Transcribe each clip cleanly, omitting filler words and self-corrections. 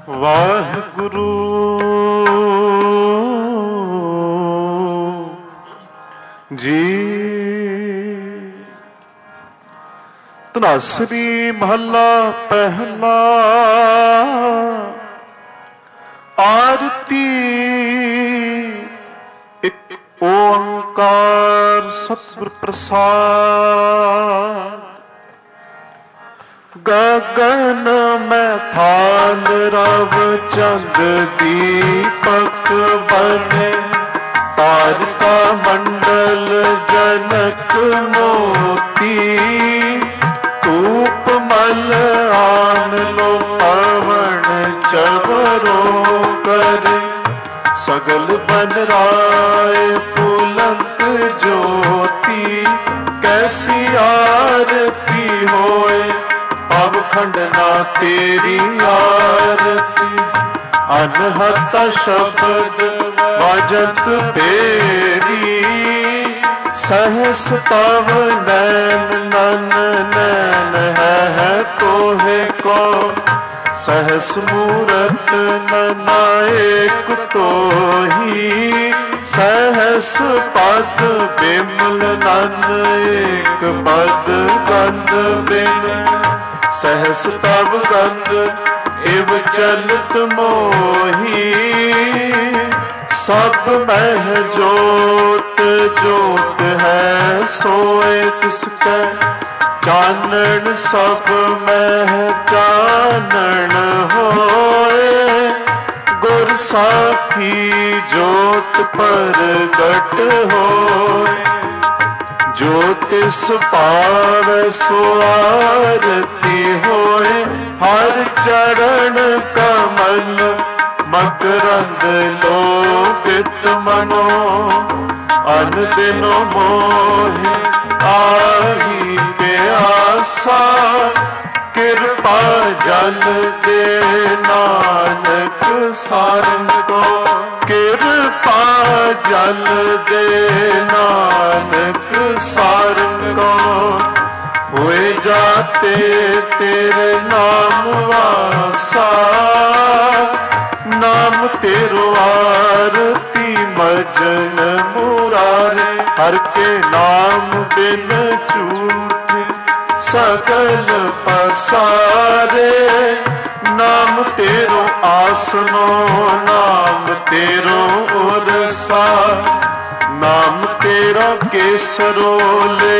ਵਾਹਿਗੁਰੂ ਜੀ। ਧਨਾਸਰੀ ਮਹੱਲਾ ਪਹਿਲਾ। ਆਰਤੀ ਇੱਕ ਓੰਕਾਰ ਸਤਿਗੁਰ ਪ੍ਰਸਾਦ। ਗਗਨ ਮੈਂ ਥਾਲ ਰਵ ਚੰਦ ਦੀਪਕ ਬਨੇ। ਤਾਰਿਕਾ ਮੰਡਲ ਜਨਕ ਮੋਤੀ। ਧੂਪ ਮਲ ਆਨ ਲੋ ਪਵਨ ਚਵਰੋ ਕਰੇ। ਸਗਲ ਬਨ ਰਾਏ ਫੁਲੰਤ ਜੋਤੀ। ਕੈਸੀ ਆਰਤੀ ਹੋਏ ਪਵ ਖੰਡਨਾ ਤੇਰੀ ਆਰਤੀ। ਅਨਹਤ ਸ਼ਬਦ ਬਾਜਤ ਤੇਰੀ। ਸਹਸ ਤਵ ਨੈਨ ਨਨ ਨੈਨ ਹੈ ਤੋਹੇ ਕੋ। ਸਹਸ ਮੂਰਤ ਨਨਾਇਕ ਤੋਹੀ। ਸਹਸ ਪਦ ਬਿਮਲ ਨਨ ਏਕ ਪਦ ਗੰਧ ਬਿਨ। ਸਹਸ ਤਵ ਗੰਧ ਇਵ ਚਲਤ ਮੋਹੀ। ਸਭ ਮਹਿ ਜੋਤ ਜੋਤ ਹੈ ਸੋਏ ਤਿਸਕੈ। ਚਾਨਣ ਸਭ ਮਹਿ ਚਾਨਣ ਹੋਏ। ਗੁਰ ਸਾਖੀ ਜੋਤ ਪ੍ਰਗਟ ਹੋਏ। ਜੋ ਤਿਸ ਪਾਵੈ ਸੋ ਆਰਤੀ ਹੋਏ। ਹਰ ਚਰਨ ਕਮਲ ਮਕਰੰਦ ਲੋਭਿਤ ਮਨੋ। ਅਨ ਦਿਨੋ ਮੋਹਿ ਆਹੀ ਪਿਆਸਾ। ਕਿਰਪਾ ਜਲ ਦੇ ਨਾਨਕ ਸਾਰੰਗ ਕੋ। ਕਿਰਪਾ ਜਲ ਦੇ ਨਾਨਕ ਸਾਰੰਗ ਕੋ। ਹੋਏ ਜਾਤੇ ਤੇਰੇ ਨਾਮ ਵਾਸਾ। ਨਾਮ ਤੇਰੋ ਆਰਤੀ ਮਜਨ ਮੁਰਾਰੇ। ਹਰ ਕੇ ਨਾਮ ਬਿਨ ਝੂਠੇ ਸਕਲ ਪਸਾਰੇ। ਨਾਮ ਤੇਰੋ ਆਸਨੋ ਨਾਮ ਤੇਰੋ ਉਰਸਾ। ਨਾਮ ਤੇਰਾ ਕੇਸਰੋ ਲੈ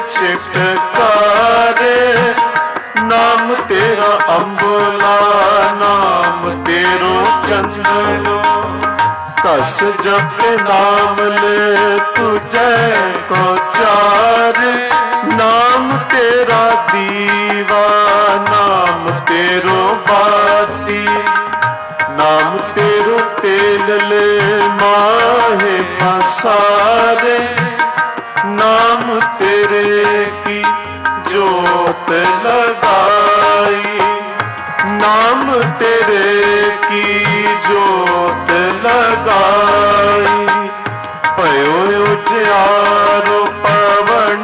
ਚਿਟਕਾਰੇ। ਨਾਮ ਤੇਰਾ ਅੰਬਲਾ ਨਾਮ ਤੇਰੋ ਚੰਦਨੋ। ਕਸ ਜਪ ਨਾਮ ਲੈ ਤੁਝੈ ਕੋ ਚਾਰੇ। ਨਾਮ ਤੇਰਾ ਦੀਵਾ ਨਾਮ ਤੇਰੋ ਬਾਤੀ। ਨਾਮ ਤੇਰੋ ਤੇਲ ਲੈ ਮਾਹੇ ਪਸਾਰੇ। ਨਾਮ ਤੇਰੇ ਕੀ ਜੋਤ ਲਗਾਈ। ਨਾਮ ਤੇਰੇ ਕੀ ਜੋਤ ਲਗਾਈ। ਭਇਓ ਉਜਿਆਰੋ ਪਵਨ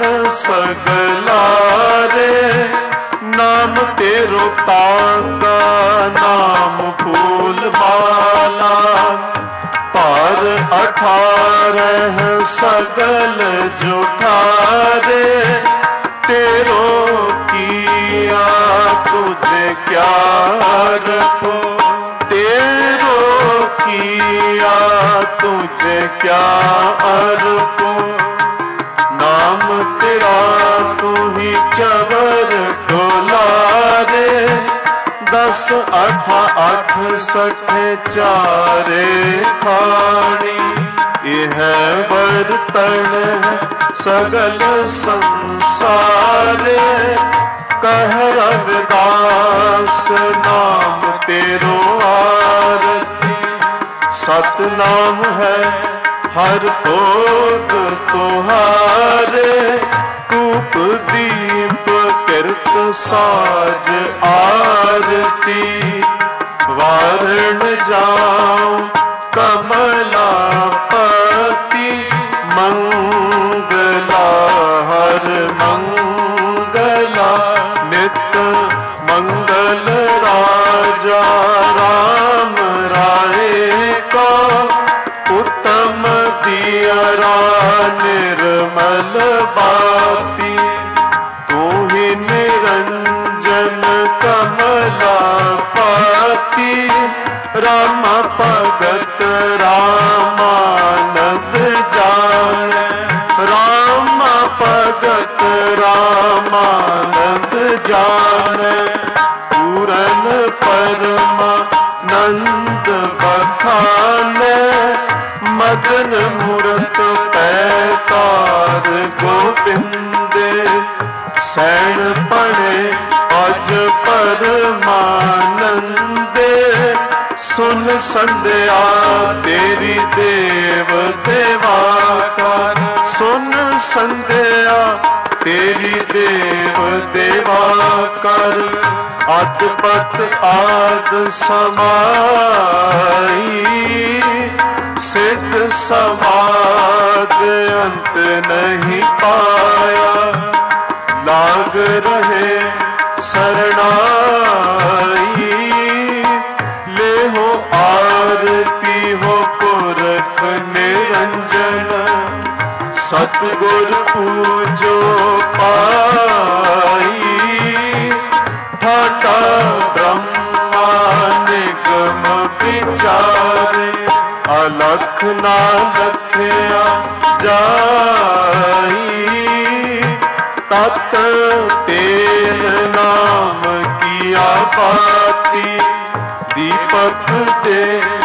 ਸਗਲਾਰੇ। ਨਾਮ ਤੇਰੋ ਤਾਂਗਾ ਨਾਮ ਫੂਲ ਮਾਲਾ। ਪਰ 18 ਸਗਲ ਜੁਠਾਰੇ। ਤੇਰੋ ਕੀਆ ਤੁਝੇ ਕਿਆ ਰਖੋ। ਤੇਰੋ ਕੀਆ ਤੁਝੇ ਕਿਆ ਅਰਪੋ। ਨਾਮ ਤੇਰਾ ਤੂੰ ਹੀ ਚਵਰ ਡੋਲਾਰੇ। 10 8 8 60 ਚਾਰੇ ਖਾਣੀ। ਇਹ ਬਰਤਨ ਸਗਲ ਸੰਸਾਰੇ। ਕਹਿ ਰਵਿਦਾਸ ਨਾਮ ਤੇਰੋ ਆਰਤੀ। ਸਤਨਾਮ ਹੈ ਹਰ ਭੋਗ ਤੁਹਾਰੇ। ਕੂਪ ਦੀਪ ਕਿਰਤ ਸਾਜ ਆਰਤੀ। ਵਾਰਣ ਜਾਉ ਕਮਲਾਪਤੀ। ਮੰਗਲਾ ਹਰ ਮੰਗਲਾ ਨਿਤ ਮੰਗਲ ਰਾਜਾ ਰਾਮ। निर्मल बाती, तू ही निरंजन कमला पाती। राम भगत रामानंद जाने, राम भगत रामानंद जाने। पूरन परमानंद बखाने, मदन मूरत पैकार गोबिंदे। सैन पड़े अज परमानंदे, सुन संध्या तेरी देव देवा कर। सुन संध्या तेरी देव देवा कर। अदपत आद समाई, सिद्ध समाद अंत नहीं पाया। लाग रहे शरणाई, ले हो आरती हो पुरख निरंजन। सतगुर पूजो पाई, ठाटा ब्रह्मा निगम विचारे। अलख ना लखया जाई, तत तेर नाम किया बाती। दीपक दे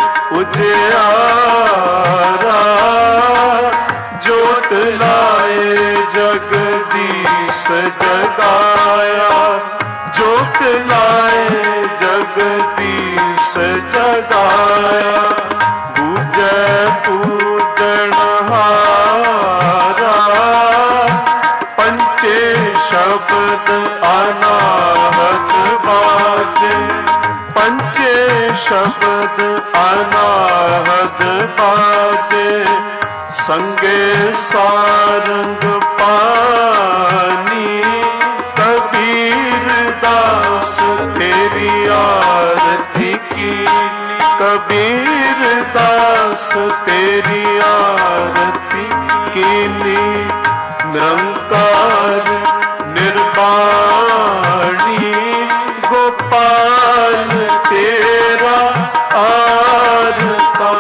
उजियारा, जोत लाए जगदीश जगाया। जोत लाए जगदीश जगाया। पूजै पूजनहारा, पंचे शब्द अनाहत बाजे। पंचे शब्द अनाहत बाजे। संगे सारंग पानी, कबीर दास तेरी आरती की। कबीर दास तेरी आरती कीनी। निरंकार निर्वाणी, गोपाल तेरा आरता।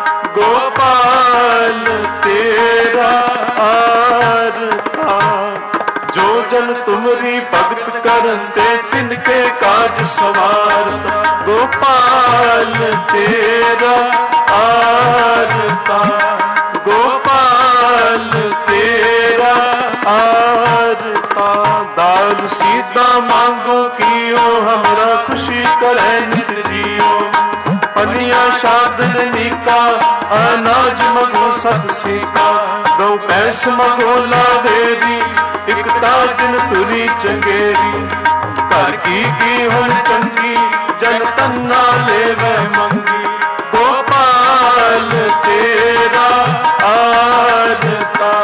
गोपाल तेरा आरता। जो जन तुमरी भगत करते, तिनके काज सवारता। गोपाल तेरा आरता। गोपाल तेरा आरता। दान सीधा मांगो कियो, हमरा खुशी करे नित जियो। पनिया शादन नीका, अनाज मगो सत सीका। दो पैस मगो लावेरी, एक ताजन तुरी चंगेरी। घर की हुन चंगी, जन तन्ना लेवे मंगी। गोपाल तेरा आरता।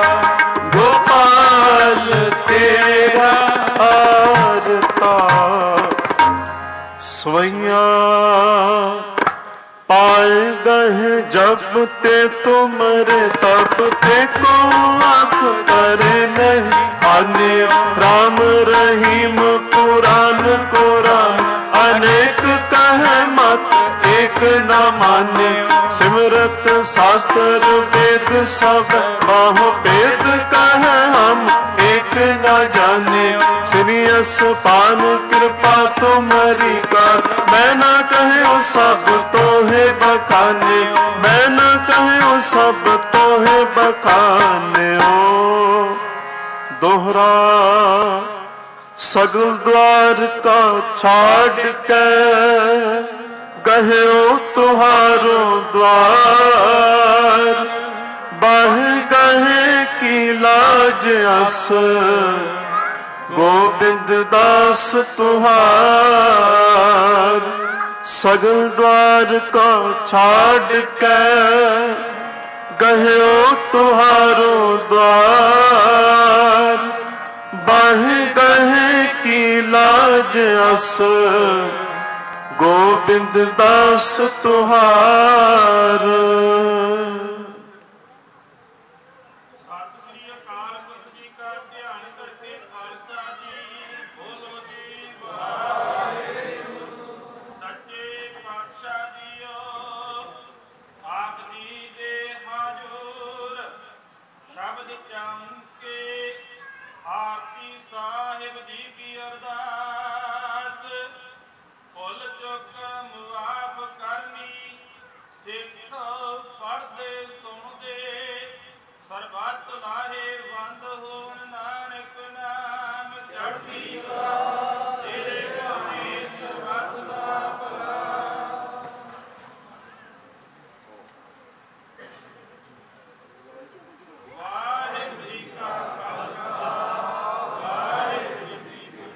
गोपाल तेरा आरता। स्वैया पाए गए जब ते तुमरे, तब ते को आँख करे नहीं। आने राम रहीम पुराण कुरान, अनेक कहे मत एक न माने। सिमरत शास्त्र वेद सब बाहो वेद कहे हम एक न जाने। सिनियस पान कृपा तुम्हारी कर, मैं न कहे ओ सब तो है बखाने। मैं न कहे ओ सब तो है बखाने। ओ दोहरा सगल द्वार का छाड़ के, गहे ओ तुहारो द्वार। बह गहे की लाज अस, गोविंद दास तुहार। सगल द्वार का छाड़ के, गहे ओ तुहारो द्वार। बह गहे की लाज अस, गोविंद दास तुहार। ਚੁੱਕ ਮੁਆਫ ਕਰਨੀ, ਸਿੱਖ ਪੜ੍ਹਦੇ ਸੁਣਦੇ ਸਰਬੱਤ ਲਾਹੇ ਬੰਦ ਹੋਣ, ਨਾਨਕ ਨਾਮ ਚੜ੍ਹਦੀ ਕਲਾ, ਤੇਰੇ ਭਾਣੇ ਸਰਬੱਤ ਦਾ ਭਲਾ। ਵਾਹਿਗੁਰੂ ਜੀ ਕਾ ਖਾਲਸਾ, ਵਾਹਿਗੁਰੂ ਜੀ ਕੀ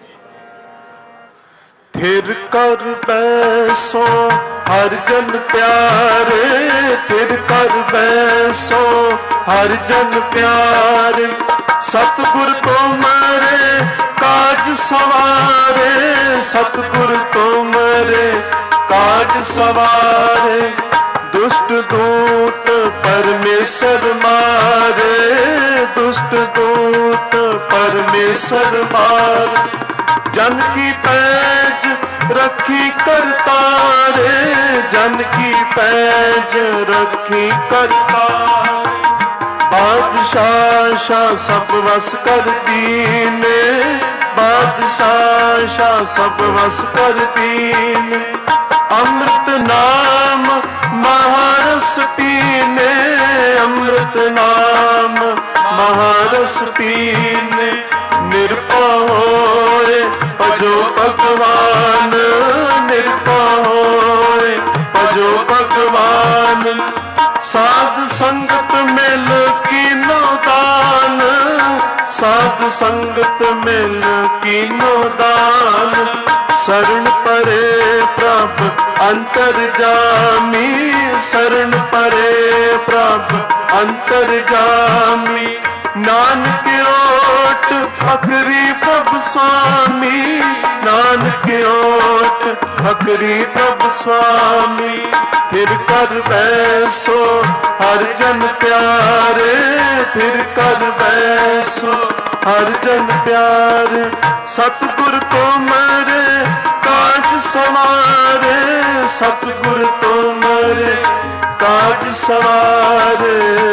ਫਤਿਹ। थिर कर बैसो हर जन प्यारे, थिर कर बैसो हर जन प्यारे, सतगुर तुमरे काज सवारे, सतगुर तुमरे काज सवारे, दुष्ट दूत परमेश्वर मारे, दुष्ट दूत परमेश्वर मारे, जन की पैज रखी करतारे, जन की पैज रखी करतारे, बादशाह शाह सब वस कर दीने, बादशाह शाह सब वस कर दीने, अमृत नाम महारस पीने, अमृत नाम महारस पीने, निरपा होए भजो भगवान, निरपा होए भजो भगवान, साध संगत मिल कीनो दान, साध संगत मिल कीनो दान, शरण परे प्रभ अंतर जामी, शरण परे प्रभ अंतर जामी, नानक ओट अखरी प्रभु स्वामी, नानक ओट अखरी प्रभु स्वामी, थिर कर बैसो हर जन प्यारे, थिर कर बैसो हर जन प्यारे, सतगुर तुमरे काज सवारे, सतगुर तुमरे काज सवारे।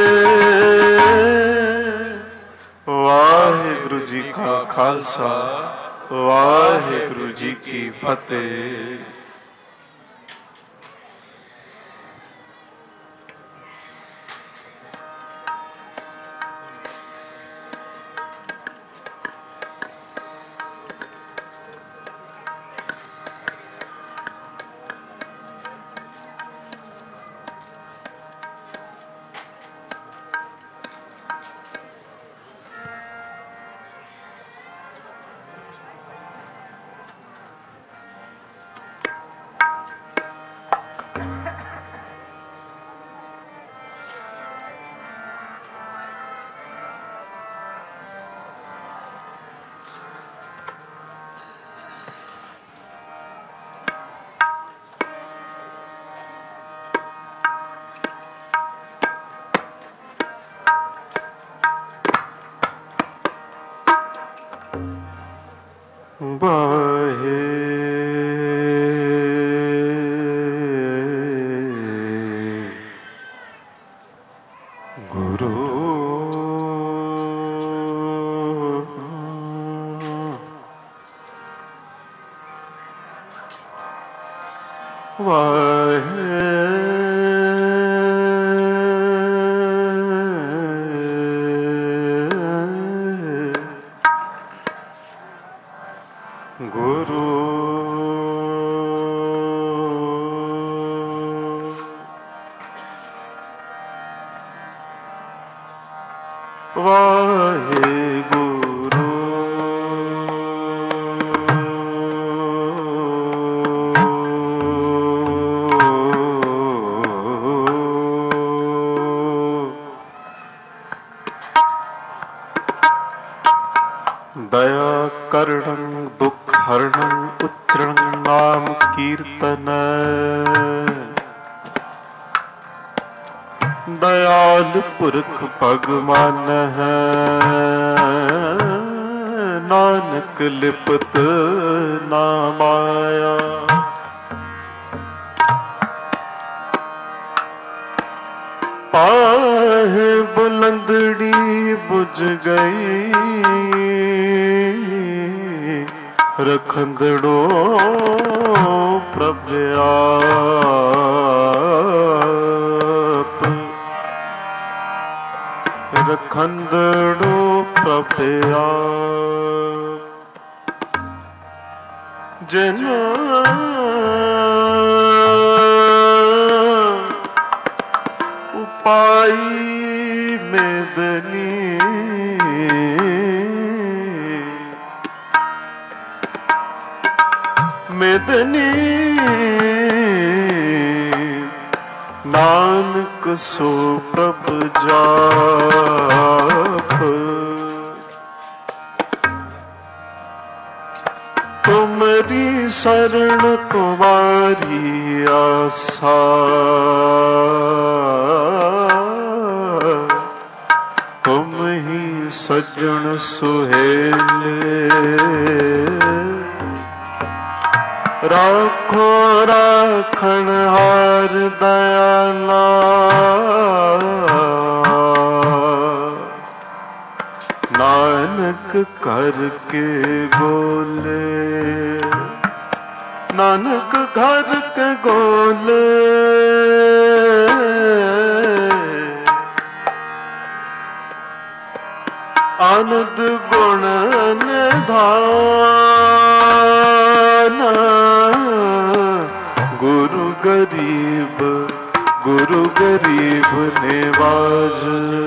वाहिगुरु जी का खालसा, वाहिगुरु जी की फतेह। बाहे गुरु वाहे गुरु वाहे गुरु दया करणं दुख हरणं उच्चरण नाम कीर्तन दयाल पुरख भगवान है नानक लिपत ना माया पाहे बुलंदड़ी बुझ गई रखंदड़ो ਪ੍ਰਭ ਆਪ, ਰਖੰਦੜੋ ਪ੍ਰਭ ਆਪ। ਜਿਨਾ ਉਪਾਈ ਮੇਦਨੀ, ਮੇਦਨੀ ਨਾਨਕ ਸੋ ਪ੍ਰਭ ਜਾਪ। ਤੁਮਰੀ ਸਰਣ ਤੁਮਾਰੀ ਆਸਾ, ਤੁਮ ਹੀ ਸੱਜਣ ਸੁਹੇਲੇ। ਰਾਖੋ ਰਾਖਣ ਹਾਰ ਦਇਆਲਾ, ਨਾਨਕ ਕਰਕੇ ਬੋਲੇ, ਨਾਨਕ ਘਰ ਕੇ ਗੋਲੇ। ਆਨੰਦ ਗੁਣ ਨਿਧਾਨ, ਗੁਰੂ ਗਰੀਬ, ਗੁਰੂ ਗਰੀਬ ਨਿਵਾਜ।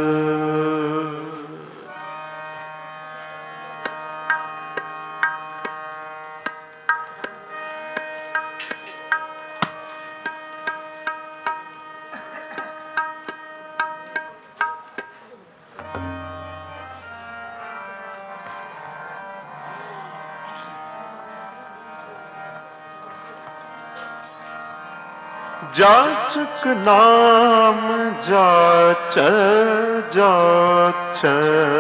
ਜਾਚਕ ਨਾਮ ਜਾਚੈ ਜਾਚੈ,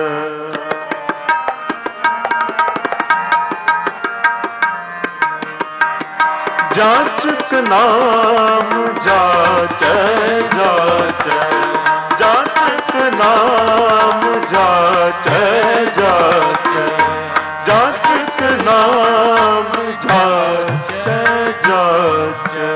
ਜਾਚਕ ਨਾਮ ਜਾਚੈ ਜਾਚੈ, ਜਾਚਕ ਨਾਮ ਜਾਚੈ ਜਾਚੈ, ਜਾਚਕ ਨਾਮ ਜਾਚੈ ਜਾਚੈ।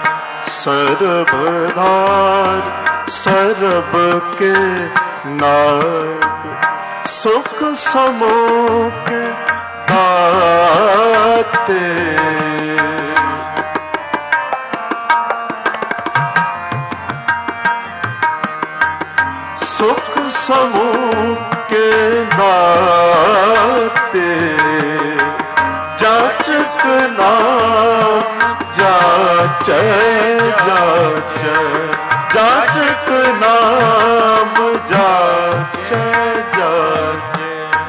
ਸਰਬਧਾਰ ਸਰਬ ਕੇ ਨਾਥ, ਸੁਖ ਸਮੁਖ ਦਾਤੇ। ਸੁਖ ਸਮੂਹ ਕੇ ਦਾਤੇ, ਜਾਚਕ ਨਾਮ ਜਾਚੈ ਜਾਚੈ, ਜਾਚਕ ਨਾਮ ਜਾਚੈ ਜਾਚੈ,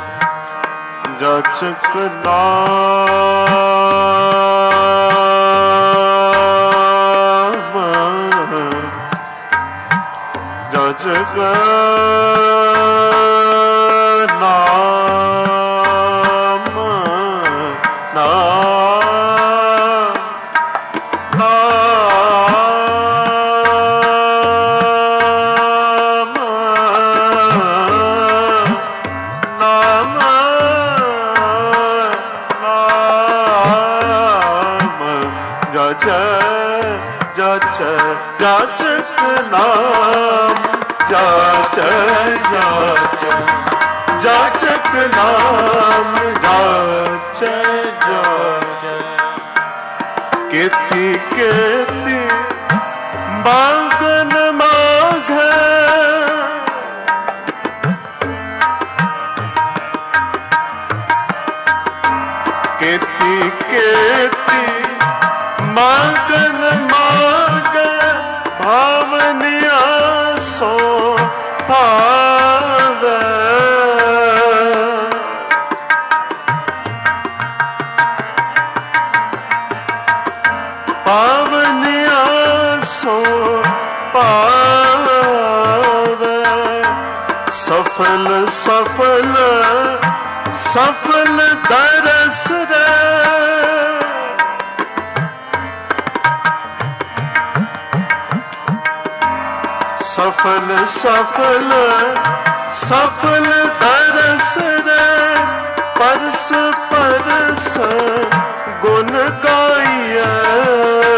ਜਾਚਕ ਨਾਮ ਜਾਚਕ ਜਾਚਕ ਨਾਮ ਜਾਚੈ ਜਾਚੈ, ਜਾਚਕ ਨਾਮ ਜਾਚੈ ਜਾਚੈ। ਕੇਤੀ ਕੇਤੀ ਬਾਗਨ ਮਾਘੈ, ਕੇਤੀ ਕੇਤੀ ਮਾਗਨ ਮਾਘੈ, ਭਾਵਨਿਆ ਸੋ ਭਾਵੈ। ਭਾਵਨਿਆ ਸੋ ਭਾਵੈ, ਸਫਲ ਸਫਲ ਸਫਲ ਦਰਸ ਰੇ। ਸਫਲ ਸਫਲ ਸਫਲ ਦਰਸ ਰੇ, ਪਰਸ ਪਰਸ ਗੁਣ ਗਾਈਐ।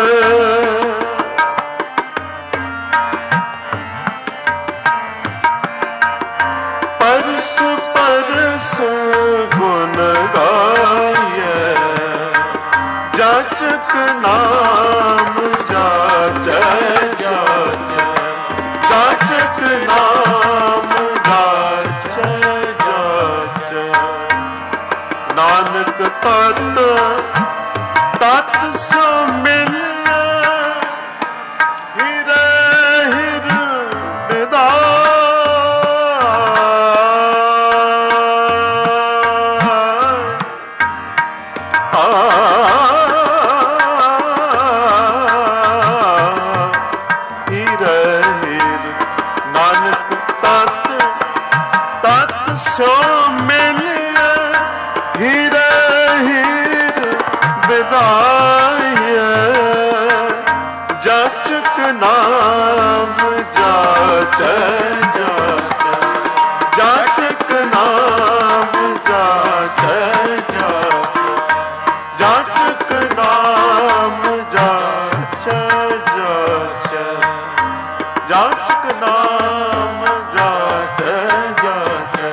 नाम जाचै जाचै, जाचक नाम जाचै जाचै, जाचक नाम जाचै जाचै, जाचक नाम जाचै जाचै,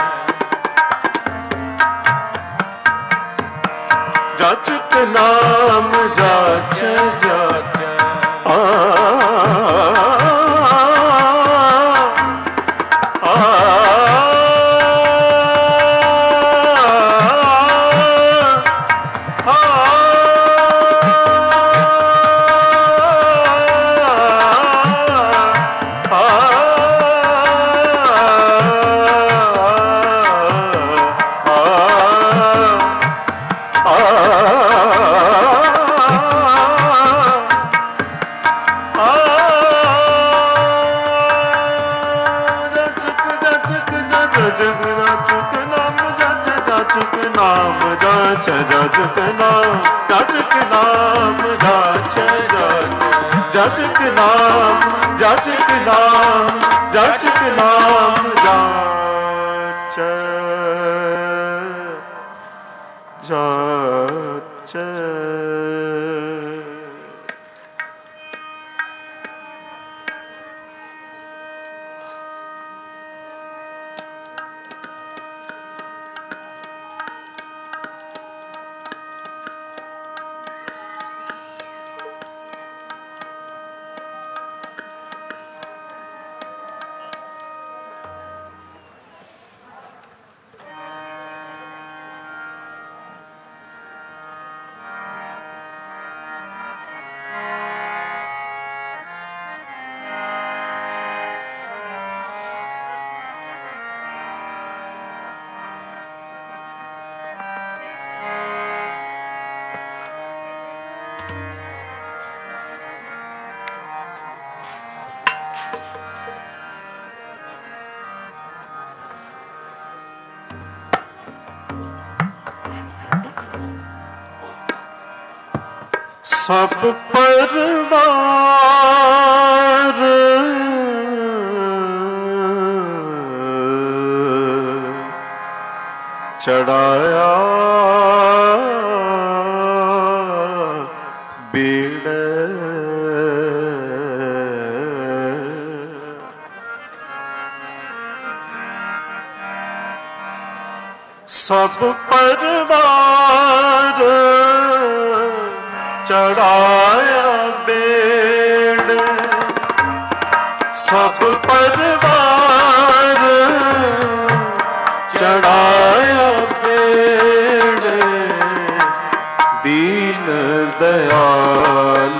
जाचक नाम जाचै जाचै। जाचक नाम जाचै जाचक नाम जाचै जाचक नाम जाचक नाम जाचै जाचै, जाचक नाम जाचक नाम जाचक नाम जाचै जाचै। सब परवार चढ़ाया बीड़े, सब परवार चढ़ाया बेड़, सब परवार चढ़ाया बेड़, दीन दयाल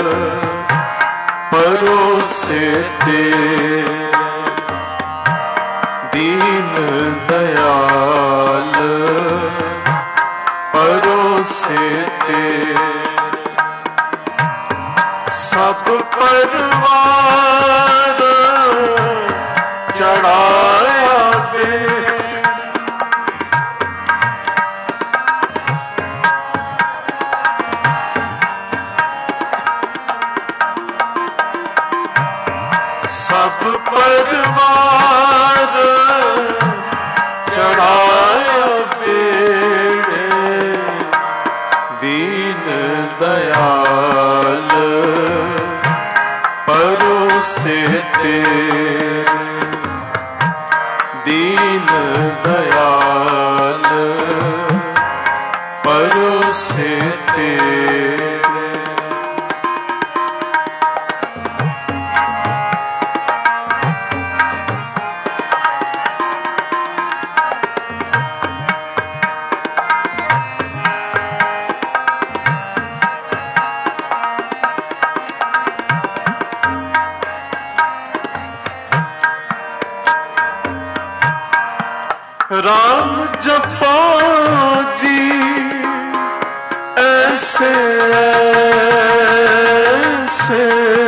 परोसे तेरे, दीन दयाल परोसे तेरे, सब परवार चढ़ाया बेड़, सब परवार चढ़ाया बेड़, दीन दयाल परोसे तेरे, दीन दयाल परोसे तेरे। राम जपो जी ऐसे ऐसे,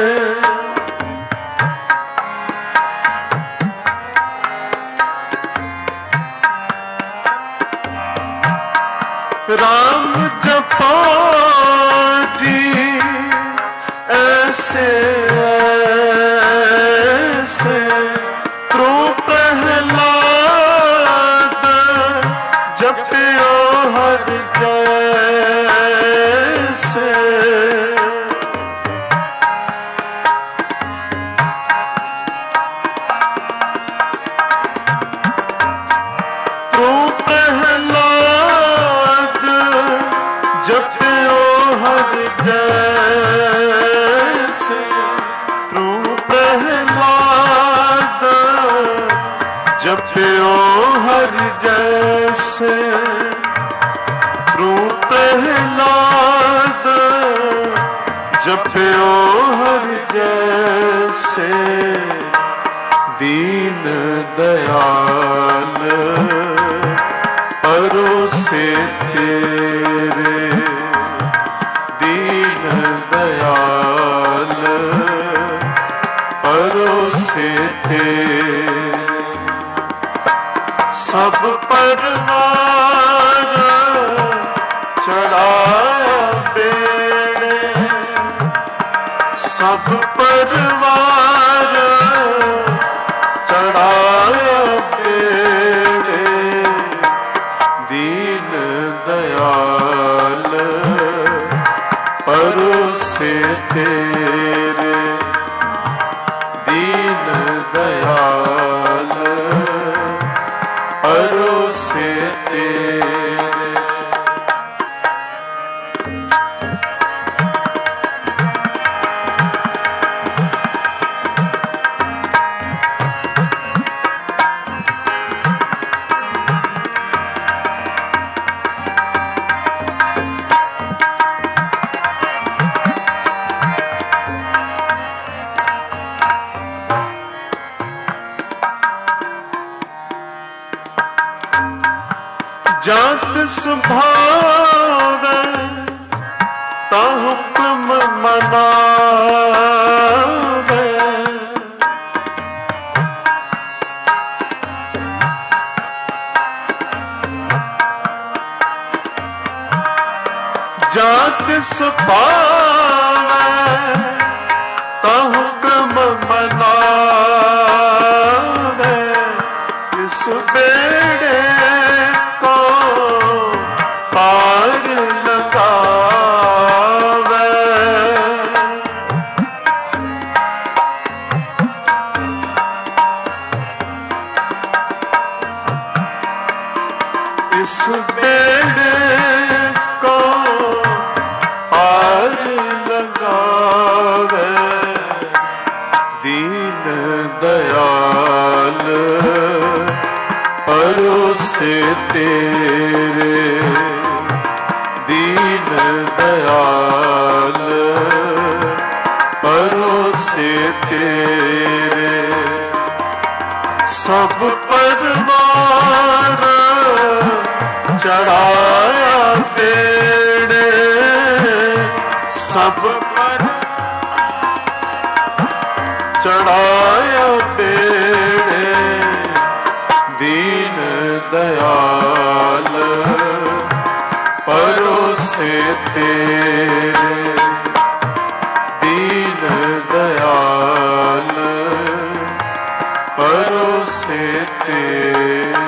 राम जपो जी ऐसे जप्यो हर जैसे ध्रुव प्रहलाद, जप्यो हर जैसे दीन दयाल परोसे तेरे, दीन दयाल परोसे तेरे। सब परवार चढ़ाया बेड़े, सब परवार चढ़ाया बेड़े, दीन दयाल परोसे तेरे, दीन दयाल परोसे तेरे। जात स्वभाव ता हुक्म मनावे, जात स्वभाव ता हुक्म मनावे, इस बेड़े पार लगावे, इस बेड़े को पार लगावे, दीन दयाल परोसे तेरे, दीन दयाल परोसे तेरे। सब परवार चढ़ाया बेड़े, सब पर चढ़ाया बेड़े, दीन दयाल परोसे तेरे, दीन दयाल परोसे तेरे।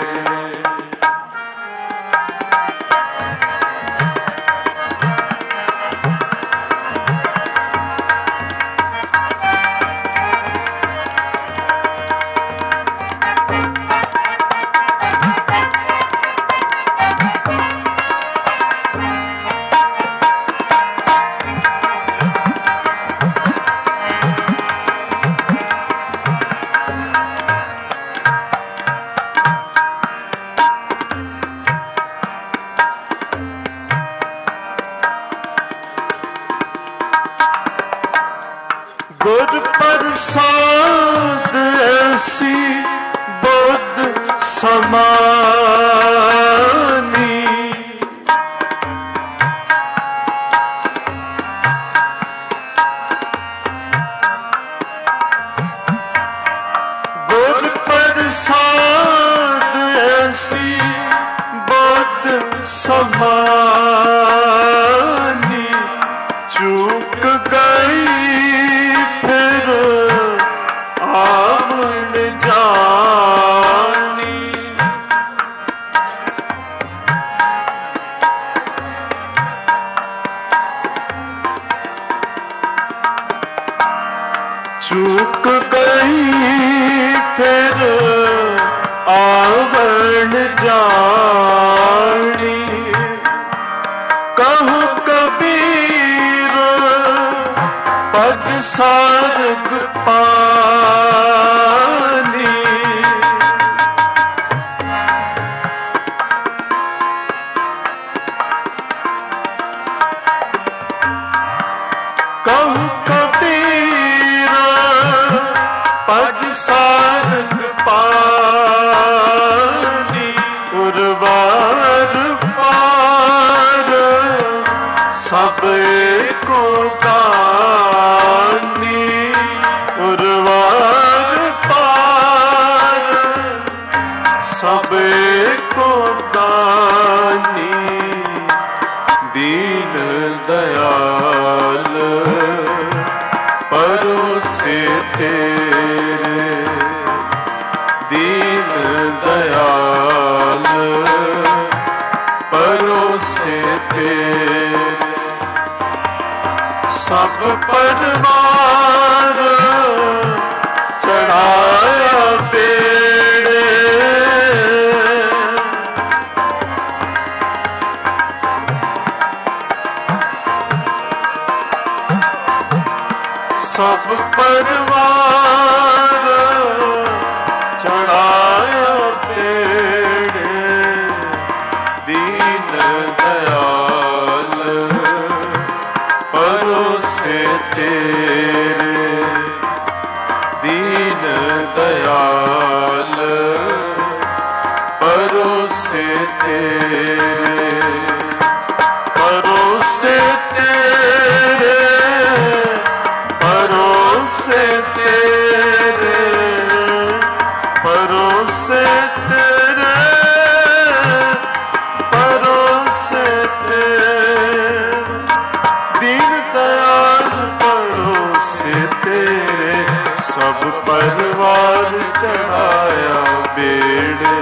गुर प्रसाद ऐसी बुद्ध समानी, गुर प्रसाद ऐसी बुद्ध समानी, चूक गई फिर आवन जानी, चूक गई फिर आवन जानी। कहूँ कबीर पद सारग पानी, सारंग पानी उर्वार पार सब को दानी उर्वार पार सब को दानी दीन दयाल परोसे तेरे दीन दयाल परोसे तेरे सब परवार चढ़ाया बेड़े सब परवार चढ़ाया बेड़े दीन दयाल परोसे तेरे दीन दयाल परोसे तेरे परोसे तेरे परोसे तेरे परोसे तेरे परोसे तेरे दीन दयाल परोसे तेरे सब परिवार चढ़ाया बेड़े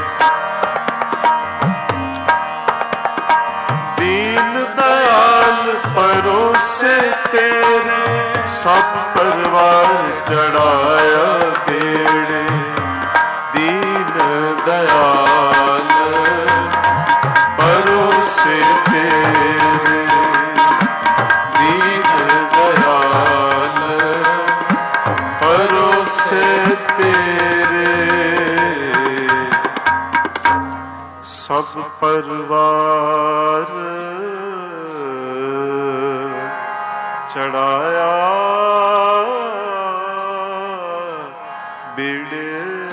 दीन दयाल परोसे तेरे सब परिवार चढ़ाया बेड़े दीन दयाल परोसे तेरे दीन दयाल परोसे तेरे सब परिवार चढ़ाया बेड़े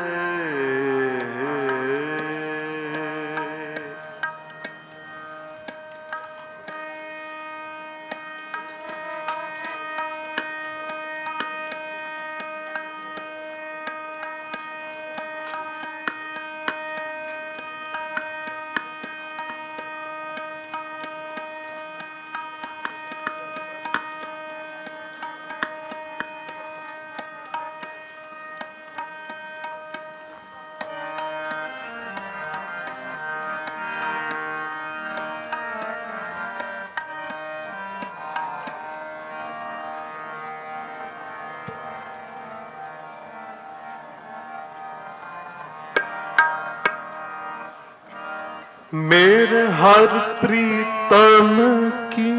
मेरे हर प्रीतम की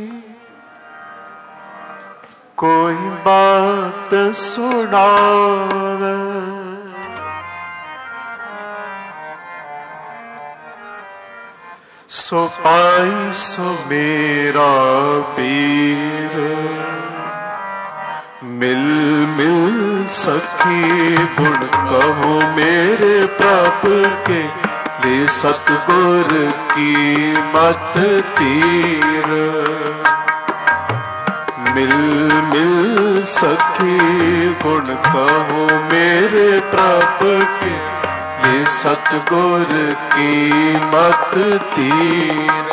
कोई बात सुनावे सो पाई सो मेरा पीर मिल मिल सखी गुण कहो मेरे प्रभु के ले सतगुर की मत तीर मिल मिल सखी गुण कहो मेरे प्रभु के ले सतगुर की मत तीर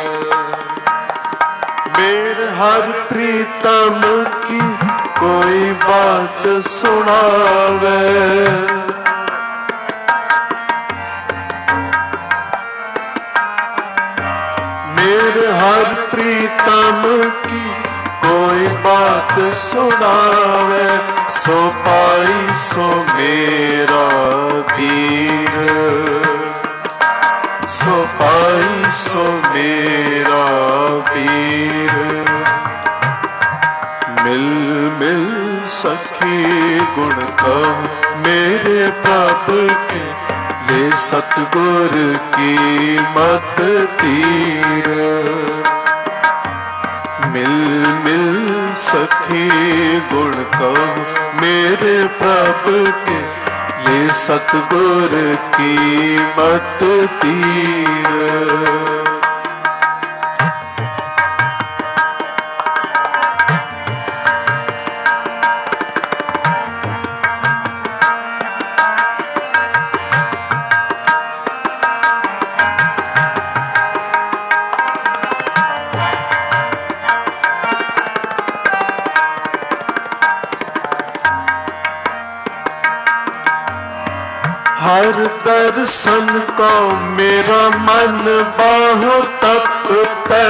मेरे हर प्रीतम की कोई बात सुनावे मेरे हर प्रीतम की कोई बात सुनावे सो पाई सो मेरा वीर सो पाई सो मेरा वीर मिल मिल सखी गुण कहो मेरे प्रभु के ले सतगुर की मत तीर मिल मिल सखी गुण कहो मेरे प्रभु के, ये सतगुर की मत तीर। हर दर्शन को मेरा मन बाहो तपते,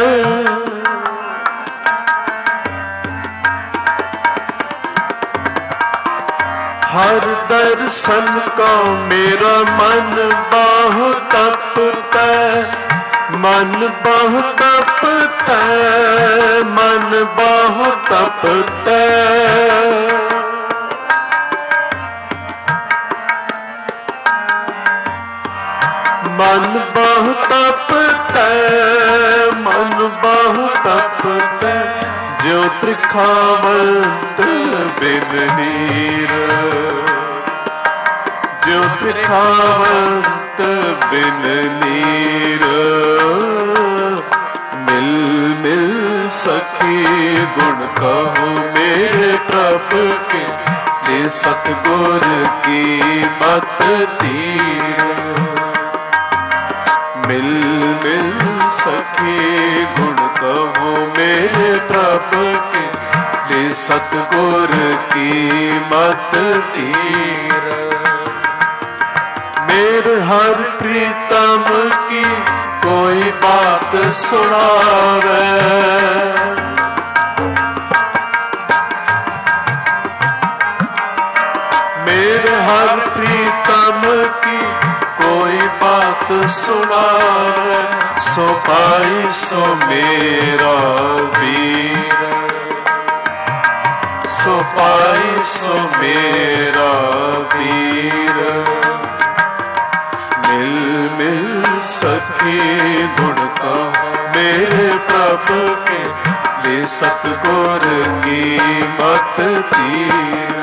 हर दर्शन को मेरा मन बाहो तपते, मन बाहो तपते, मन बाहो तपते। मन बहु तपते, मन बहु तपते, ज्यो त्रिखावंत बिन नीर, ज्यो त्रिखावंत बिन नीर। मिल मिल सखी गुण कहो मेरे प्रभु के, ये सतगुर की मत तीर। मिल मिल सखी गुण कहो मेरे प्रभु के, ले सतगुर की मत तीर। मेरे हर प्रीतम की कोई बात सुनावे, मेरे हर प्रीतम की कोई बात सुनावे, सो पाई सो मेरा वीर, सो पाई सो मेरा वीर। मिल मिल सखी गुण कहो मेरे प्रभु के, ले सतगुर की मत तीर।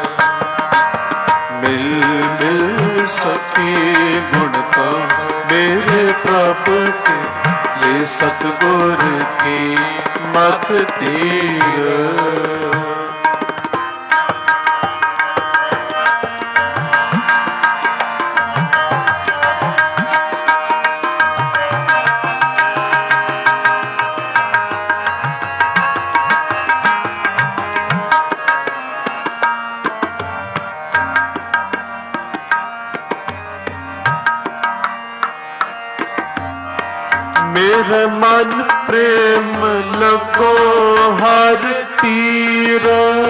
मिल मिल सखी गुण कहो मेरे प्रभु के, ले सतगुर की मत तीर। मेरे मन प्रेम लगो हर तीर,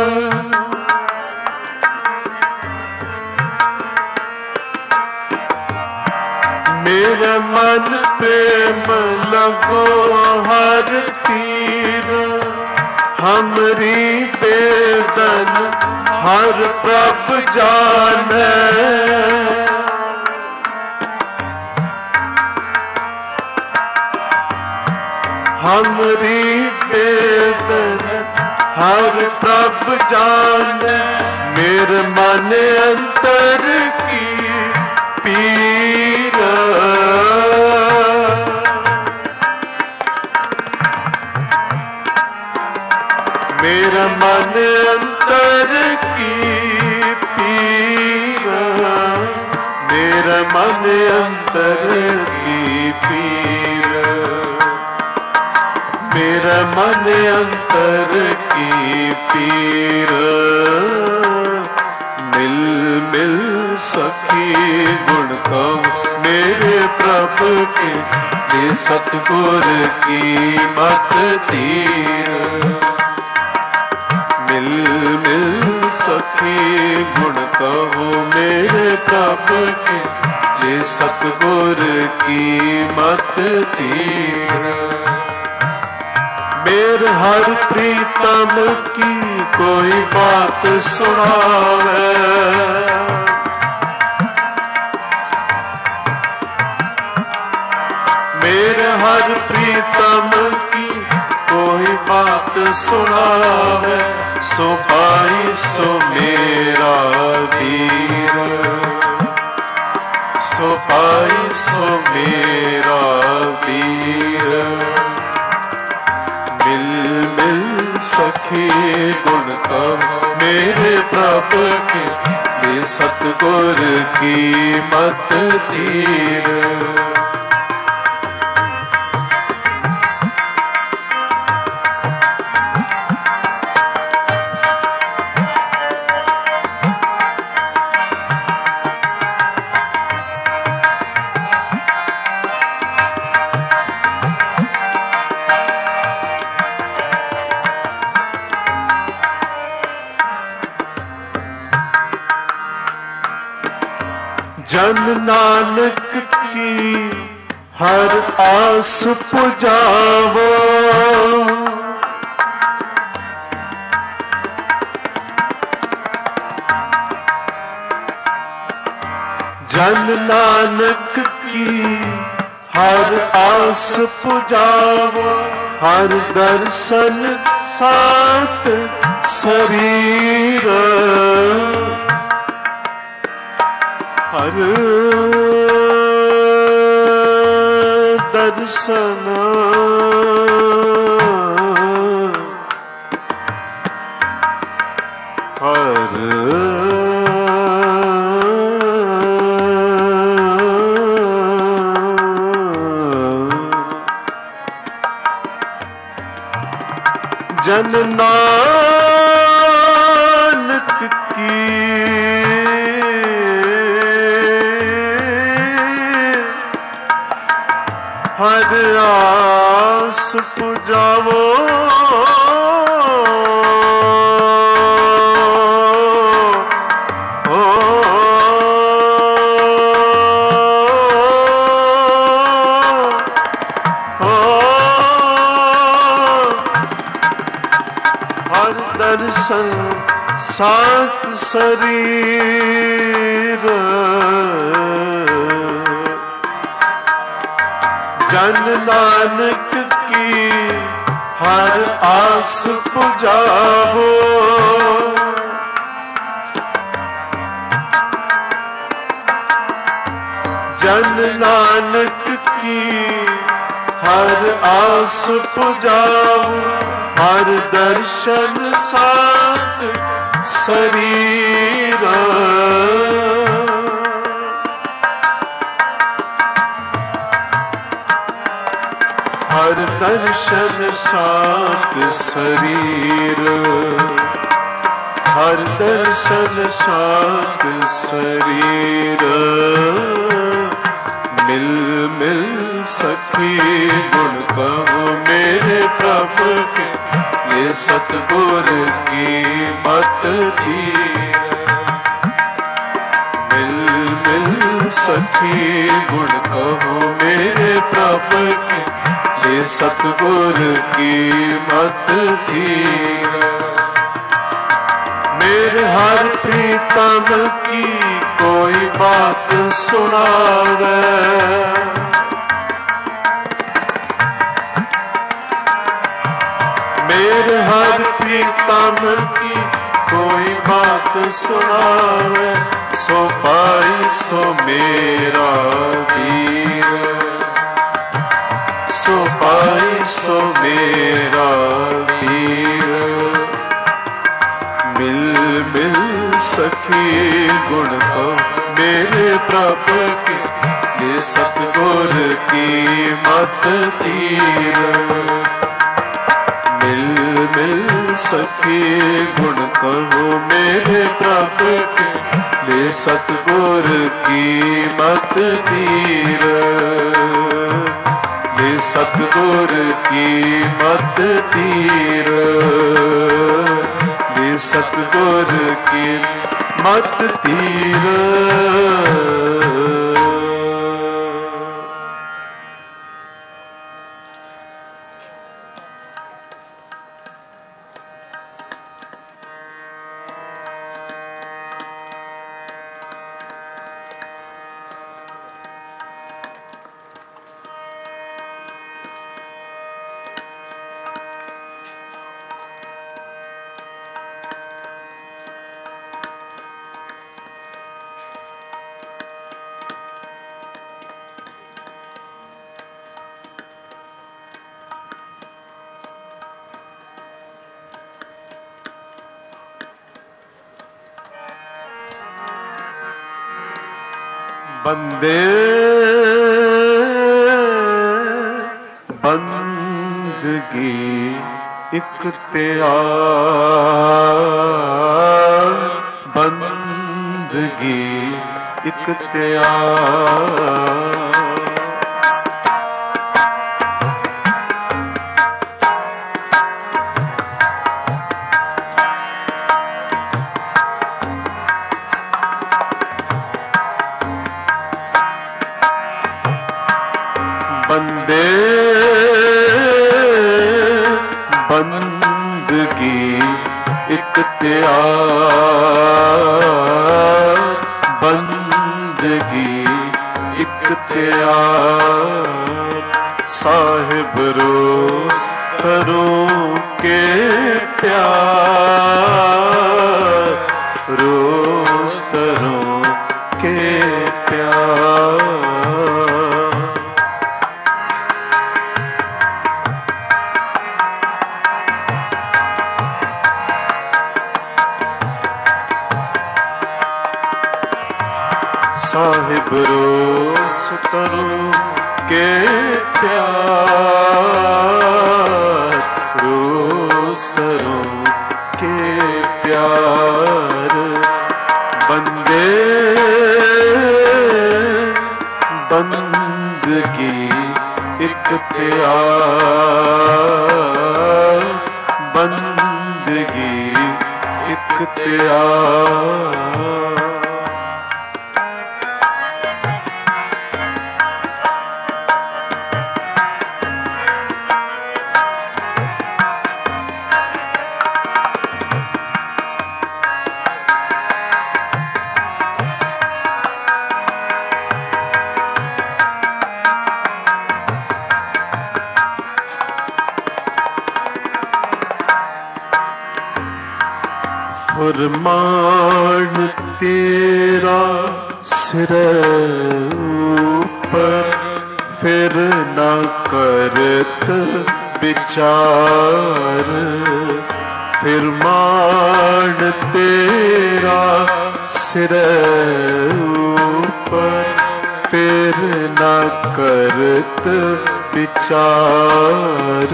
मेरे मन प्रेम लगो हर तीर। हमरी बेदन हर प्रभ जाने, हमरी बेदन हर प्रभ जाने। मेरे मन अंतर की पीर, मेरा मन अंतर की पीर, मेरा मन अंतर की पीर। मेरा मन अंतर की पीर। मिल मिल सखी गुण कहो मेरे प्रभु के, ये सतगुर की मत तीर। मिल मिल सखी गुण कहो मेरे प्रभु के, ये सतगुर की मत तीर। मेरे हर प्रीतम की कोई बात सुनावे, मेरे हर प्रीतम की कोई बात सुनावे, सो भाई सो मेरा वीर, सो भाई सो मेरा वीर। मिल मिल सखी गुण कहो मेरे प्रभु के, ये सतगुर की मत तीर। जन नानक की हर आस पुजावो, जन नानक की हर आस पुजावो, हर दर्शन सात शरीर, हर दर्शन हर जन नानक की हर आस पुजावो, हर दर्शन सात शरीर, जन नानक की हर आस पुजावो, जन नानक की हर आस पुजावो, हर दर्शन सात शरीर, हर दर्शन सात शरीर, हर दर्शन सात शरीर। मिल मिल सखी गुण कहो मेरे प्रभु के, ये सतगुर की मत तीर। मिल मिल सखी गुण कहो मेरे प्रभु के, ये सतगुर की मत तीर। मेरे हर प्रीतम की कोई बात सुनावे, मेरे हर प्रीतम की कोई बात सुनावे, सो पाई सो मेरा वीर, सो पाई सो मेरा वीर। मिल मिल सखी गुण को मेरे प्रभु के, ये सतगुर की मत तीर। मिल मिल सखी गुण कहो मेरे प्रभु के, ये सतगुर की मत तीर। ये सतगुर की मत तीर, ये सतगुर की मत तीर। बंदे बंदगी इख्तियार, बंदगी इख्तियार। बंदे बंदगी इख्तियार, बंदगी इख्तियार। साहिब रोस्तरों के प्यार, रोस्तरों के प्यार। साहिब रोस्तरों के प्यार, रोस्तरों के प्यार। बंदे बंदगी इख्तियार, बंदगी इख्तियार। फरमान तेरा सिर ऊपर, फिर न करत विचार। फरमान तेरा सिर ऊपर, फिर न करत विचार।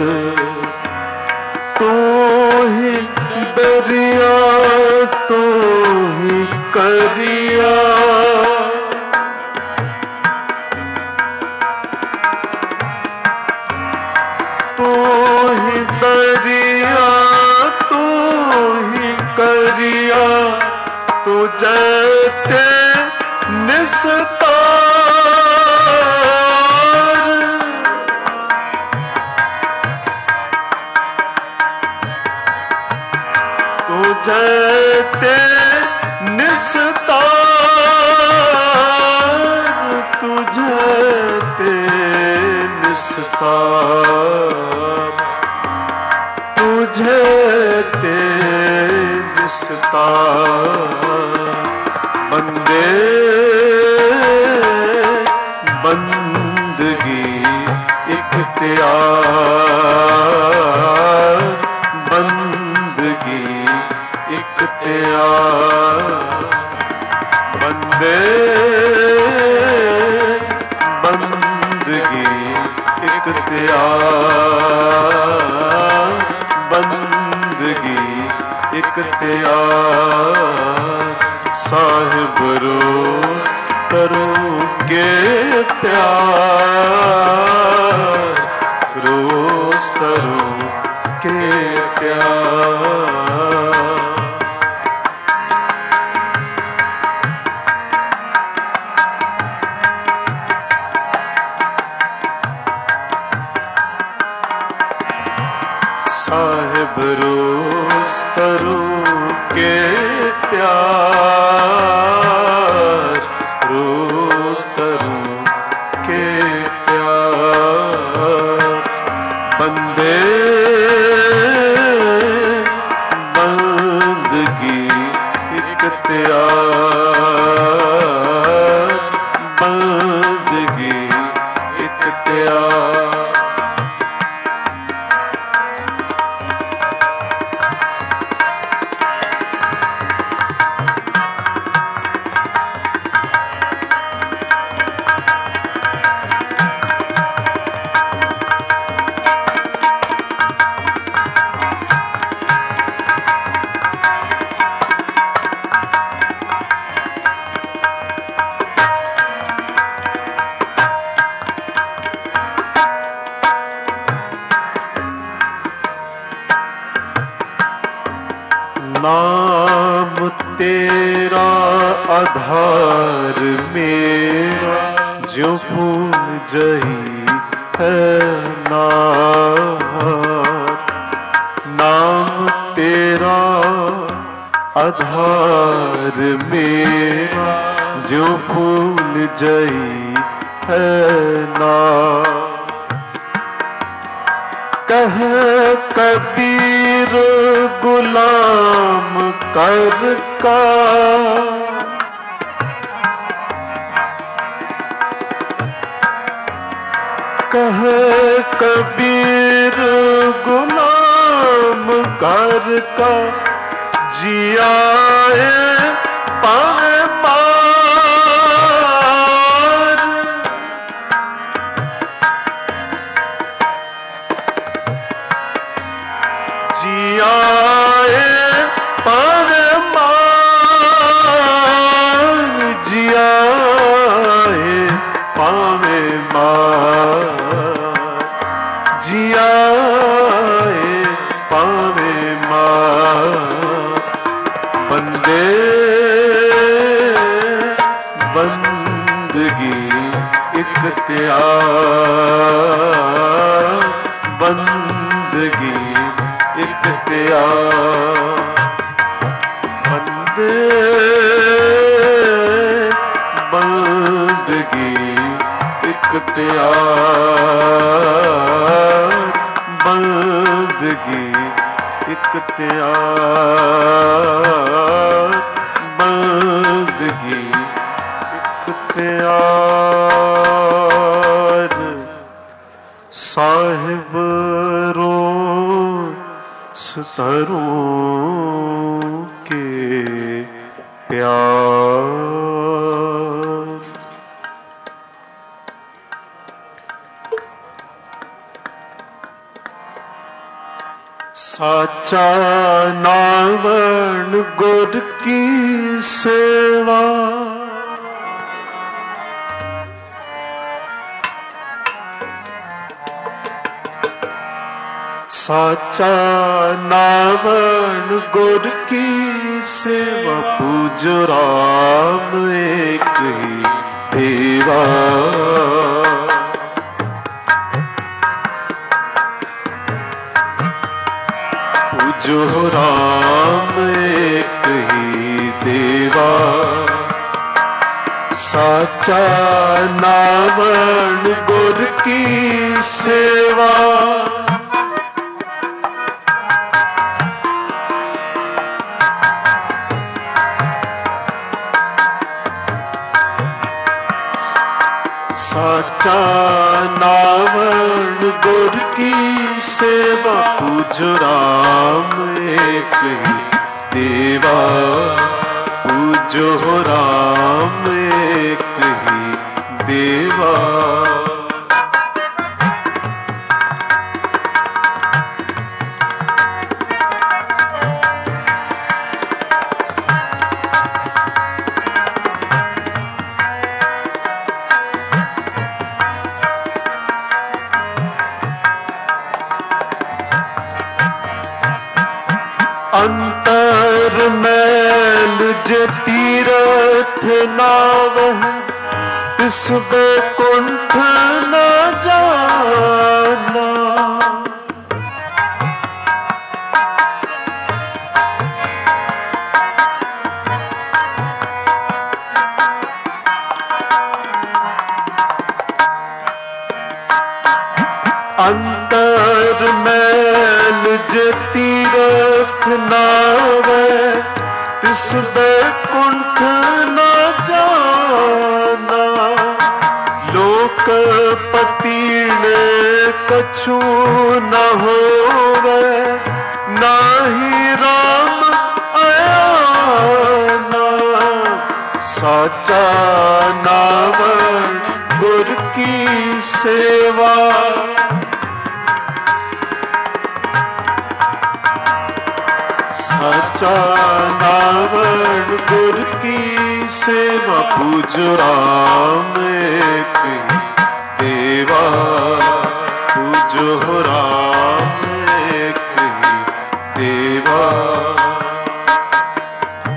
तो ही दरिया तो ही करिया, तो ही दरिया तो ही करिया। तो जैते निस्तार, तो जैते निस्तार, तुझे निस्तार, तुझे निस्तार। बंदे बंदगी इख्तियार, बंदगी इख्तियार। बंदे बंदगी इख्तियार, बंदगी इख्तियार। साहिब रोस्तरों के प्यार, रोस्तरों के प्यार। साहिब रोस्तरों के प्यार, रोस्तरों के प्यार। बंदे बंदगी इख्तियार, बंदगी इख्तियार। नाम तेरा आधार मेरा, जो फूल जही है नार। नाम तेरा आधार मेरा, जो फूल जही है नार। कह कबीर गुलाम कर का, कह कबीर गुलाम कर का, जियाए पाए मार। जियाए पाए मार, जियाए पावे मार, जियाए पावे मार। बंदे बंदगी इख्तियार, बंदगी इख्तियार। बंदे बंदगी इख्तियार, बंदगी इख्तियार, बंदगी इख्तियार। साहिब रो स्तरों के प्यार। साचा नावण गुर की सेवा, साचा नावण गुर की सेवा। पूजो राम एक ही देवा, पूजो राम एक ही देवा। साचा नावण गुर की सेवा, साचा नावण गुर की सेवा। पूजो राम एक ही देवा, पूजो राम एक ही देवा। अंतर मैल जे तीरथ नावह, तिस बैकुंठ न जाना। अंतर मैल जे तीरथ नावै, तिस बैकुंठ न जाना। लोक पतीने कछु न होवै, नाही राम अयाना। साचा नावण गुर की सेवा, साचा नावण गुर की सेवा। पूजो राम एक ही देवा, पूजो राम एक ही देवा।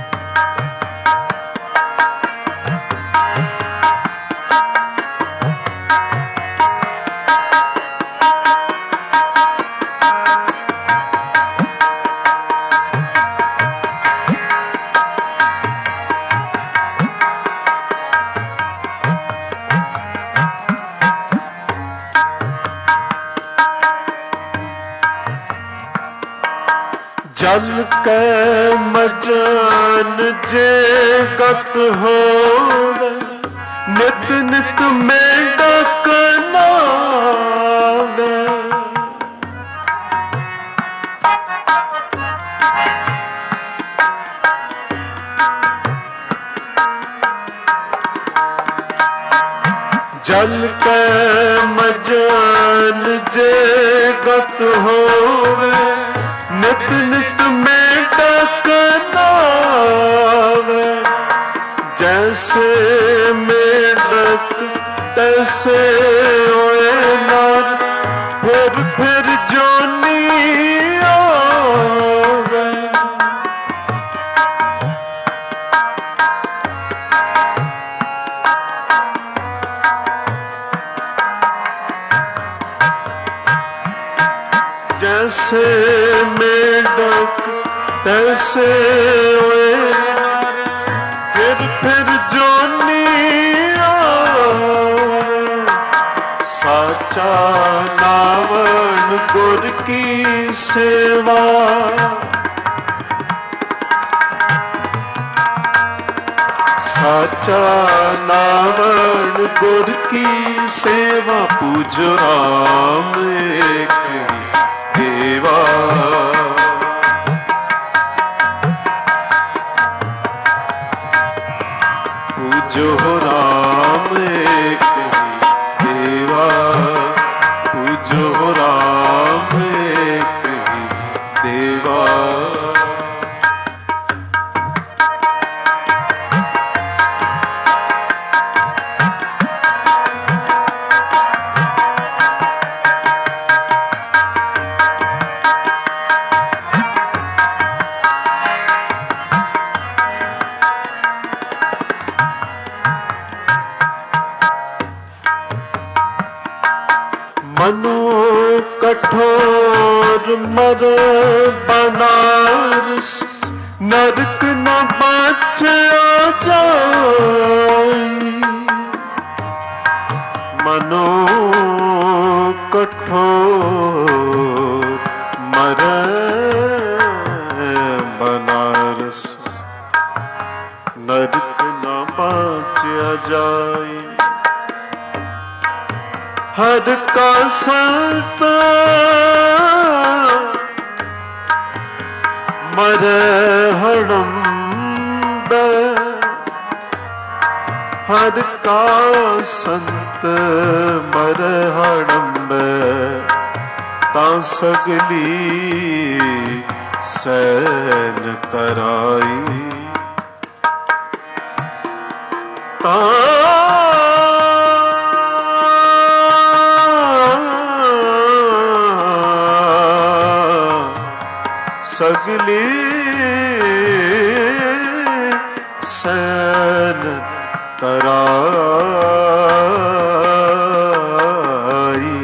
जल कै मजान जे गत होवे, नित नित मेंढक नावे। जल कै मजान जे गत होवे, नित नित मेंढक नावे। जैसे मेंढक तैसे होए नर, फिर जोनी आवे। जैसे मेंढक तैसे होए, फिर जोनी आवे। साचा नावण गुर की सेवा, साचा नावण गुर की सेवा। पूजो राम एक देवा, पूजो राम एक देवा, पूजो राम एक देवा। मनो कठोर मर बनारस, नरक न बच जाई। मनो कठोर मर बनारस, नरक न बच जाई। हर का संत मरे हड़म्ब, हर का संत मरे हड़म्ब। ता सगली सैन तराई, ता सगली सैन तराई।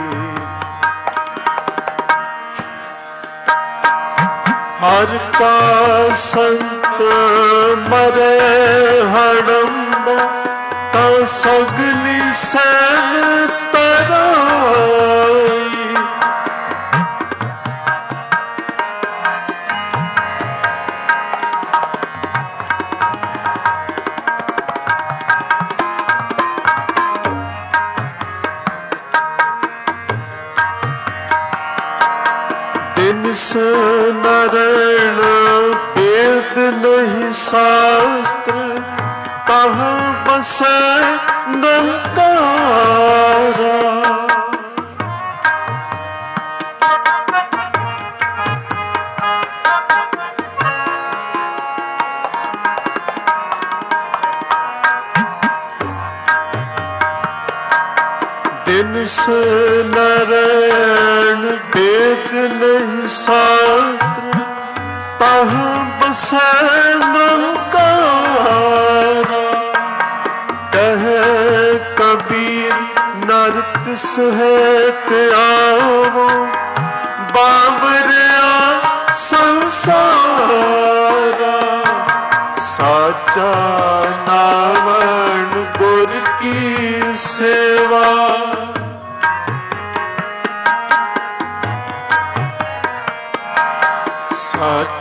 हर का संत मरे हड़म्ब, ता सगली सैन तराई। नारायण वेद नहीं शास्त्र, कहाँ बसे नंकारा। दिन से नारायण वेद नहीं शास्त्र, तहाँ बसे नंकारा। कहे कबीर नरत सहित आओ, बाबरिया संसारा। साचा नावण गुर की सेवा,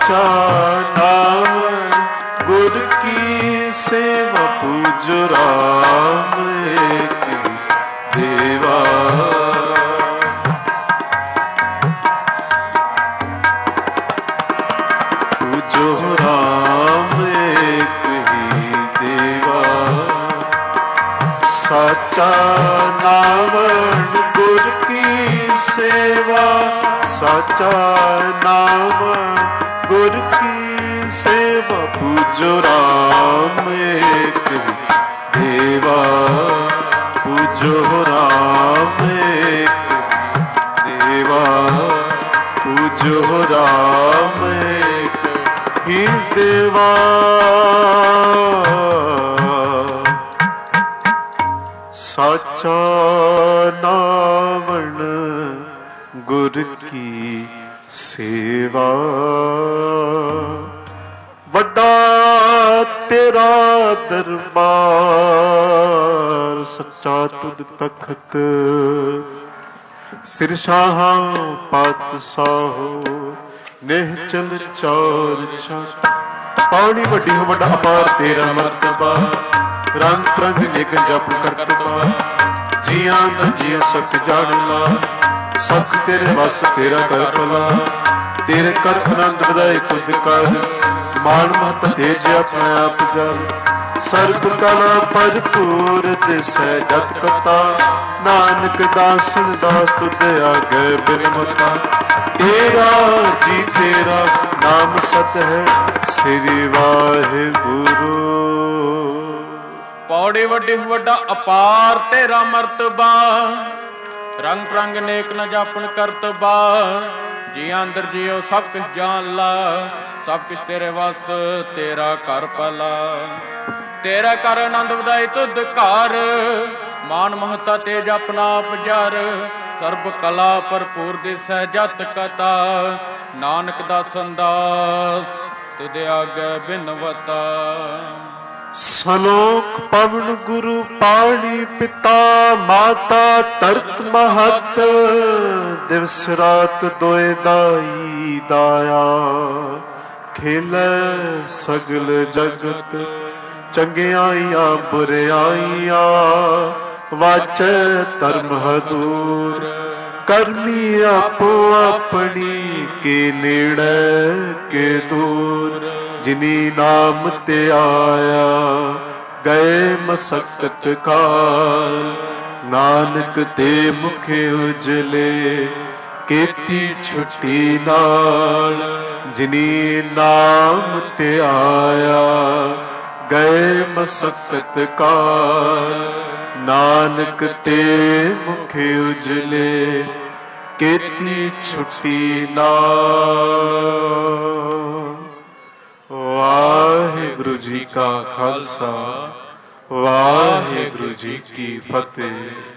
ਸਾਚਾ ਨਾਮ ਗੁਰ ਕੀ ਸੇਵਾ ਪੂਜੋ ਰਾਮ ਏਕ ਦੇਵਾ। ਪੂਜੋ ਰਾਮ ਏਕ ਹੀ ਦੇਵਾ। ਸਾਚਾ ਨਾਮ ਗੁਰ ਕੀ ਸੇਵਾ। ਸਾਚਾ ਨਾਮ ਗੁਰ ਕੀ ਸੇਵਾ ਪੂਜੋ ਰਾਮ ਏਕ ਦੇਵਾ। ਪੂਜੋ ਰਾਮ ਏਕ ਦੇਵਾ। ਪੂਜੋ ਰਾਮ ਏਕ ਹੀ ਦੇਵਾ। ਸਾਚਾ ਨਾਵਣ ਗੁਰ ਕੀ ਸੇਵਾ। ਵੱਡਾ ਤੇਰਾ ਦਰਬਾਰ ਸੱਚਾ ਤੁਧ ਤਖਤ। ਸਿਰ ਸ਼ਾਹਾਂ ਪਾਤਸ਼ਾਹੋ ਨਿਹਚਲ ਚੌਰ ਛਤ। ਪਾਣੀ ਵੱਡੀ ਹੋ ਵੱਡਾ ਅਪਾਰ ਤੇਰਾ ਮਰਤਬਾ। ਰੰਗ ਪ੍ਰੰਗ ਨੇਕ ਜਪ ਕਰਤਬਾ। ਜੀਆਂ ਦਾ ਜੀਅ ਸਖ ਜਾਣ ਲਾ। ਸਖ ਤੇਰੇ ਵਸ ਤੇਰਾ ਕਰ ਭਲਾ। ਤੇਰੇ ਕਰ ਆਨੰਦ ਵਧਾਏ ਕੁਦ ਕਰ। ਮਾਨ ਮਹਤ ਤੇਜ ਆਪਣੇ ਆਪ ਜਲ। ਸਰਬ ਕਲਾ ਭਰਪੂਰ ਦਿਸੈ ਜਤ ਕਤਾ। ਨਾਨਕ ਦਾਸਨ ਦਾਸ ਤੁਧ ਆਗੇ ਬਿਨਮਤਾ। ਤੇਰਾ ਜੀ ਤੇਰਾ ਨਾਮ ਸਤ ਹੈ ਸ੍ਰੀ ਵਾਹਿਗੁਰੂ। ਪੌੜੀ ਵੱਡੀ ਵੱਡਾ ਅਪਾਰ ਤੇਰਾ ਮਰਤਬਾ। ਰੰਗ ਪ੍ਰੰਗ ਨੇਕ ਨ ਜਾਪਣ ਕਰਤਬਾ। ਜੀ ਅੰਦਰ ਜੀਓ ਸਭ ਕੁਛ ਜਾਣ ਲਾ। ਸਭ ਕੁਛ ਤੇਰੇ ਵਸ ਤੇਰਾ ਘਰ ਭਲਾ। ਤੇਰਾ ਕਰ ਆਨੰਦ ਵਧਾਈ ਤੁਧ ਘਰ। ਮਾਨ ਮਹਤਾ ਤੇਜ ਆਪਣਾ ਆਪ ਜਰ। ਸਰਬ ਕਲਾ ਭਰਪੂਰ ਦਿਸੈ ਜਤ ਕਤਾ। ਨਾਨਕ ਦਾਸਨ ਦਾਸ ਤੁਧ ਆਗੇ ਬਿਨਵਤਾ। ਸਲੋਕ ਪਵਨ ਗੁਰੂ ਪਾਣੀ ਪਿਤਾ। ਮਾਤਾ ਤਰਤ ਮਹਤ ਦਿਵਸ ਰਾਤ ਦੋਇ ਦਾਈ ਦਾਇਆ। ਖੇਲੈ ਸਗਲ ਜਗਤ ਚੰਗਿਆਈਆਂ ਬੁਰਿਆਈਆਂ। ਵਾਚੈ ਧਰਮ ਹਦੂਰ ਕਰਮੀ ਆਪੋ ਆਪਣੀ। ਕੇ ਨੇੜੇ ਕੇ ਦੂਰ ਜਿਨੀ ਨਾਮ ਤੇ ਆਇਆ। ਗਏ ਮਸਕਤ ਕਾਲ ਨਾਨਕ ਤੇ ਮੁਖ ਉਜਲੇ। ਕੀਤੀ ਛੁੱਟੀ ਨਾਲ ਜਿਨੀ ਨਾਮ ਤੇ ਆਇਆ। ਗਏ ਮਸਕਤ ਕਾਲ ਨਾਨਕ ਤੇ ਮੁਖ ਉਜਲੇ। ਕੀਤੀ ਛੁੱਟੀ ਨਾਲ। ਵਾਹਿਗੁਰੂ ਜੀ ਕਾ ਖਾਲਸਾ ਵਾਹਿਗੁਰੂ ਜੀ ਕੀ ਫਤਿਹ।